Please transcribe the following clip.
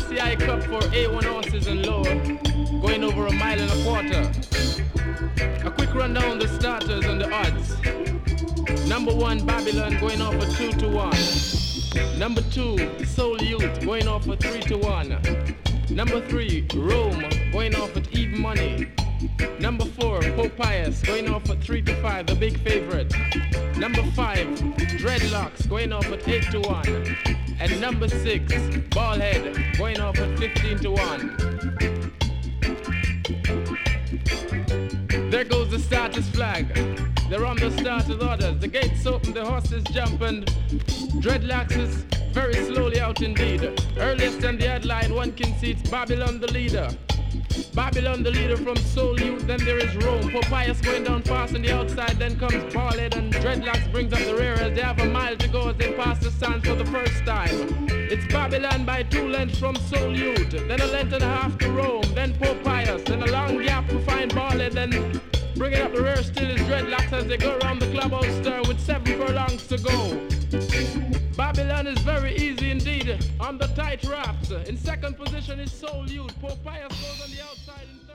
PCI Cup for A1 horses and lower, going over a mile and a quarter. A quick rundown of the starters and the odds. Number 1, Babylon, going off for 2-1. Number 2, Soul Youth, going off for 3-1. Number 3, Rome, going off at even money. Number 4, Pope Pius, going off at 3-5, the big favorite. Number 5, Dreadlocks, going off at 8-1. And number 6, Ballhead, going off at 15-1. There goes the starter's flag. They're on the starter's orders. The gates open, the horses jump, and Dreadlocks is very slowly out indeed. Earliest on the headline, one can see it's Babylon the leader. Babylon the leader from Soul Youth, then there is Rome. Popias going down fast on the outside, then comes Ballhead, and Dreadlocks brings up the rear as they have a mile to go as they pass the stands for the first time. It's Babylon by 2 lengths from Soul Youth, then a length and a half to Rome, then Popias, then a long gap to find Ballhead, then bringing up the rear still is Dreadlocks as they go around the clubhouse turn with 7 furlongs to go. Babylon is very easy indeed on the tight wraps. In second position is Soul Youth. Popias goes on the outside.